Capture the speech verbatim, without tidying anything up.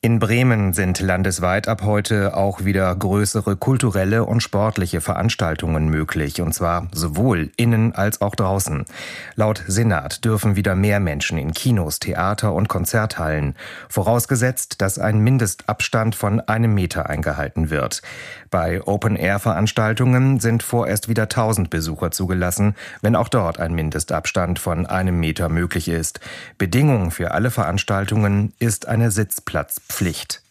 In Bremen sind landesweit ab heute auch wieder größere kulturelle und sportliche Veranstaltungen möglich, und zwar sowohl innen als auch draußen. Laut Senat dürfen wieder mehr Menschen in Kinos, Theater und Konzerthallen, vorausgesetzt, dass ein Mindestabstand von einem Meter eingehalten wird. Bei Open-Air-Veranstaltungen sind vorerst wieder tausend Besucher zugelassen, wenn auch dort ein Mindestabstand von einem Meter möglich ist. Bedingung für alle Veranstaltungen ist eine Sitzplatzpflicht.